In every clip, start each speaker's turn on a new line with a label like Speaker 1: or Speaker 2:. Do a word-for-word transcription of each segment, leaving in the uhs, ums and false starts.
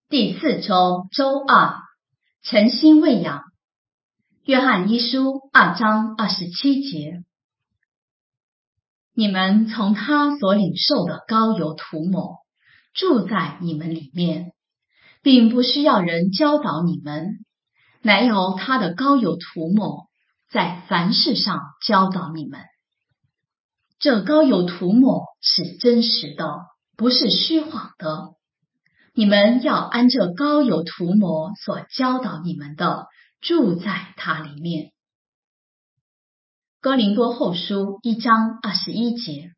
Speaker 1: 第四周周二，诚心喂养。约翰一书二章二十七节，你们从他所领受的膏油涂抹，住在你们里面，并不需要人教导你们，乃有他的膏油涂抹，在凡事上教导你们。这膏油涂抹是真实的，不是虚谎的。你们要按这膏油涂抹所教导你们的，住在他里面。哥林多后书一章二十一节。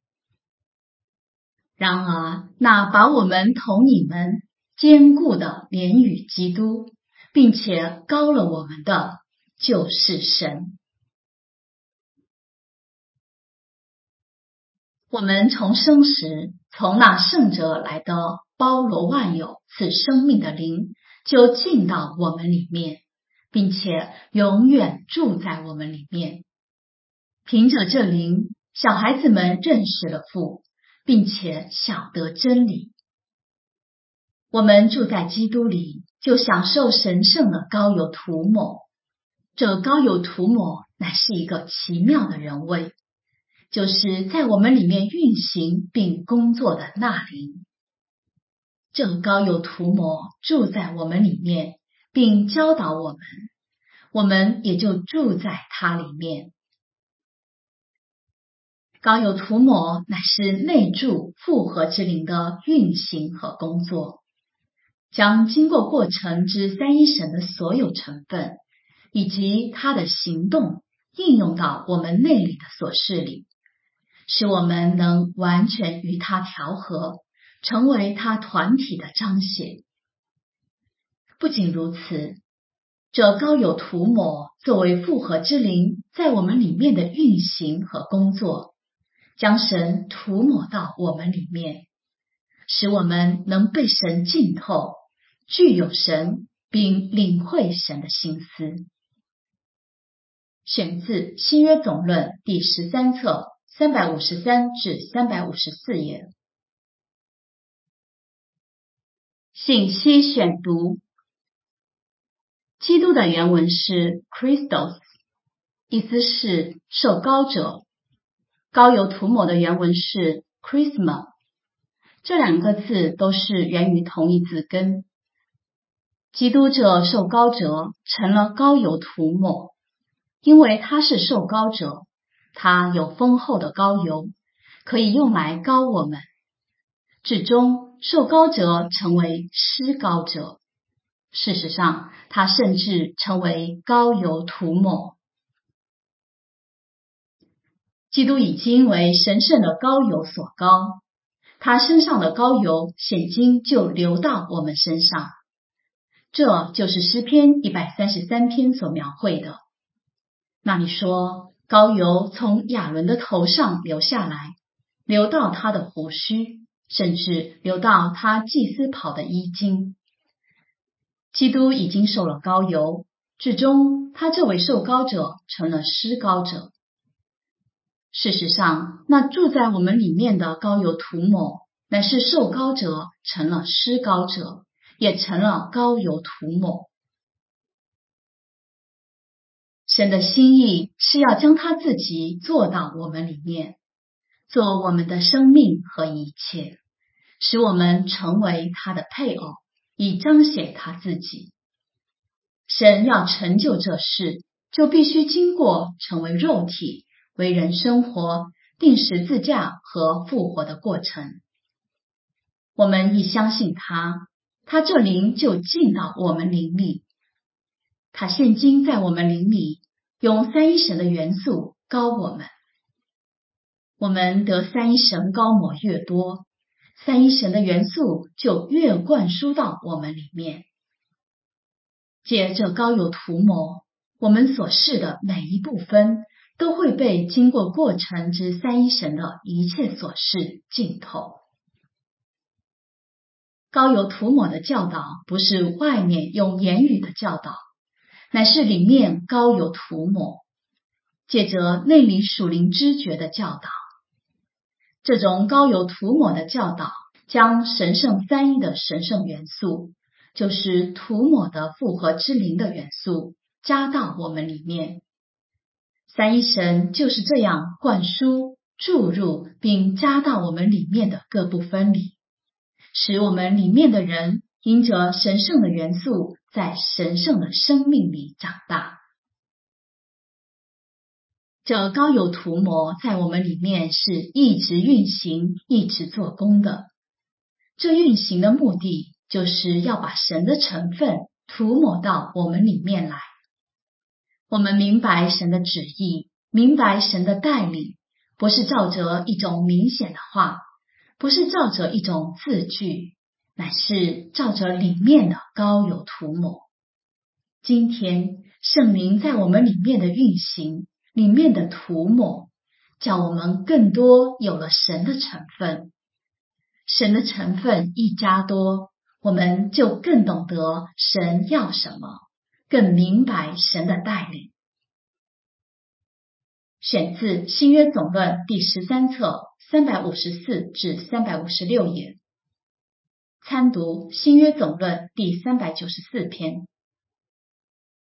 Speaker 1: 然而，那把我们同你们坚固的连与基督，并且膏了我们的，就是神。我们重生时，从那圣者来的包罗万有赐生命的灵，就进到我们里面，并且永远住在我们里面。凭着这灵，小孩子们认识了父，并且晓得真理。我们住在基督里，就享受神圣的膏油涂抹。这膏油涂抹乃是一个奇妙的人位，就是在我们里面运行并工作的那灵。这膏油涂抹住在我们里面，并教导我们，我们也就住在他里面。膏油涂抹乃是内住复合之灵的运行和工作，将经过过程之三一神的所有成分，以及他的行动应用到我们内里的琐事里，使我们能完全与他调和，成为他团体的彰显。不仅如此，这膏油涂抹作为复合之灵在我们里面的运行和工作，将神涂抹到我们里面，使我们能被神浸透，具有神，并领会神的心思。选自新约总论第十三册三百五十三至三百五十四页。信息选读。基督的原文是 Christos， 意思是受膏者。膏油涂抹的原文是 Chrisma， 这两个字都是源于同一字根。基督这受膏者成了膏油涂抹，因为他是受膏者，他有丰厚的膏油，可以用来膏我们。至终，受膏者成为施膏者。事实上，他甚至成为膏油涂抹。基督已经为神圣的膏油所膏，他身上的膏油现今就流到我们身上。这就是诗篇一百三十三篇所描绘的。那里说，膏油从亚伦的头上流下来，流到他的胡须，甚至流到他祭司袍的衣襟。基督已经受了膏油，至终他这位受膏者成了施膏者。事实上，那住在我们里面的膏油涂抹，乃是受膏者成了施膏者，也成了膏油涂抹。神的心意是要将他自己做到我们里面，做我们的生命和一切，使我们成为他的配偶，以彰显他自己。神要成就这事，就必须经过成为肉体、为人生活、定十字架和复活的过程。我们一相信他，他这灵就进到我们灵里。他现今在我们灵里，用三一神的元素膏我们。我们得三一神膏抹越多，三一神的元素就越灌输到我们里面。借着膏油涂抹，我们所示的每一部分都会被经过过程之三一神的一切所示浸透。膏油涂抹的教导不是外面用言语的教导，乃是里面膏油涂抹，借着内里属灵知觉的教导。这种膏油涂抹的教导，将神圣三一的神圣元素就是涂抹的复合之灵的元素加到我们里面。三一神就是这样灌输、注入并加到我们里面的各部分里，使我们里面的人因着神圣的元素在神圣的生命里长大。这膏油涂抹在我们里面是一直运行、一直做工的。这运行的目的就是要把神的成分涂抹到我们里面来。我们明白神的旨意，明白神的带领，不是照着一种明显的话，不是照着一种字句，乃是照着里面的膏油涂抹。今天圣灵在我们里面的运行，里面的涂抹，叫我们更多有了神的成分。神的成分一加多，我们就更懂得神要什么，更明白神的带领。选自新约总论第十三册三百五十四至三百五十六页，参读新约总论第三百九十四篇。